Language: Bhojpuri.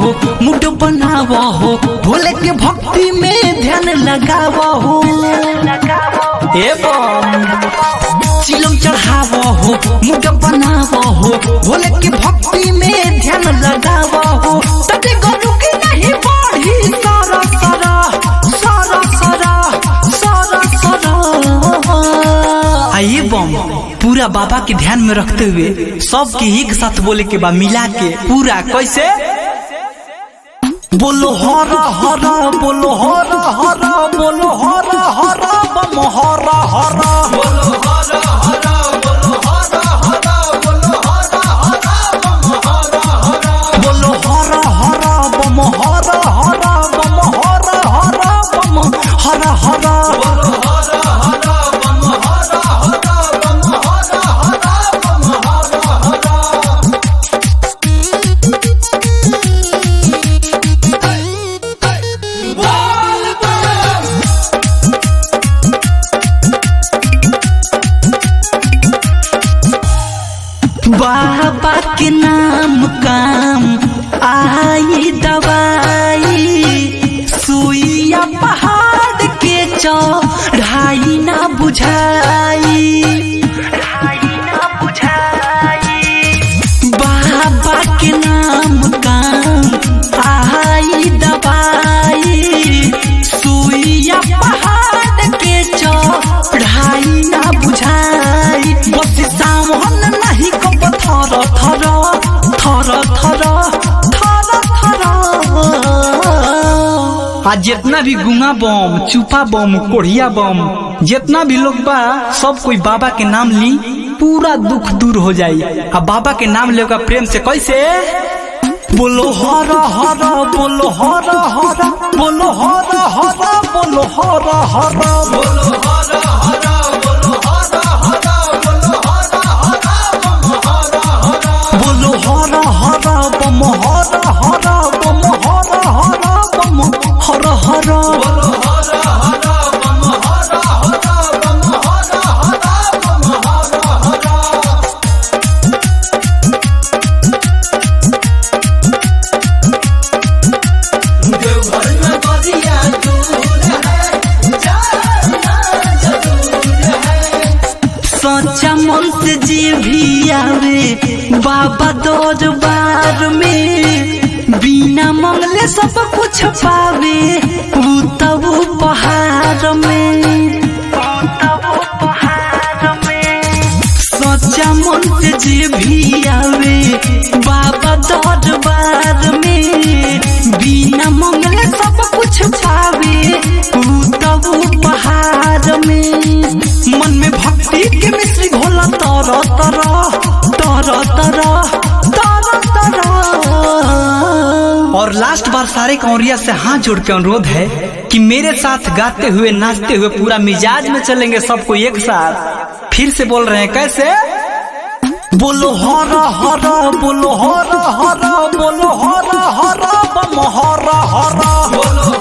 हो, मुड बनावा हो, भोले के भक्ति में ध्यान लगावा हो। चिलम चढ़ावा हो, मुड बनावा हो, भोले के भक्ति में ध्यान लगावा हो। तटे गरु की नहीं बढ़ी सारा सारा सारा सारा सारा सारा। आइए बम पूरा बाबा के ध्यान में रखते हुए सबके एक साथ बोले के बाद मिला के पूरा कैसे बोलो हरा हरा, बोलो हरा हरा, बोलो हरा हरा बम हरा हरा, बोलो हरा हरा, बोलो हरा हरा, बोलो हरा हरा बम हरा हरा, बोलो हरा हरा बम हरा हरा, बम हरा हरा बम हरा हरा, बोलो हरा हरा बम हरा हरा, बम हरा हरा बम हरा हरा। बाबा के नाम काम आई दवाई, सुइया पहाड़ के चढ़ाई ना बुझाई, बाबा के नाम काम आई दवाई, सुइया पहाड़ के चढ़ाई ना बुझाई। बस सावन नहीं कब थर थर थर थर थर थर। आज जितना भी गुंगा बम, चुपा बम, कोढ़िया बम, जितना भी लोग बा सब कोई बाबा के नाम ली, पूरा दुख दूर हो जाई। अब बाबा के नाम लेगा प्रेम से कैसे बोलो हरा हरा, बोलो हरा हरा, बोलो हरा हरा, बोलो हरा हरा, बोलो हरा हरा, बोलो हरा हरा, बोलो हरा हरा बम हरा हरा, बोलो हरा हरा बम हरा हरा, बम हरा हरा बम हरा हरा, बोलो हरा हरा बम हरा हरा, बम हरा हरा बम हरा हरा। देवघर में बरिया दूर है, जाना जरूर है। सच्चा मन से जी भी आवे बाबा दरबार में, बिना मंगले सब कुछ पावे वो तब पहाड़ में। सच्चा मन से जी भी आवे बाबा दरबार में, बिना मंगले सब कुछ पावे वो तब पहाड़ में। मन में भक्ति के मिश्री घोला तर तर तर तर तर तर। और लास्ट बार सारे कंवरिया से हाथ जोड़ के अनुरोध है कि मेरे साथ गाते हुए नाचते हुए पूरा मिजाज में चलेंगे सबको एक साथ। फिर से बोल रहे हैं कैसे बोलो हरा हरा, बोलो हरा हरा, बोलो हरा हरा बम हरा हरा, बोलो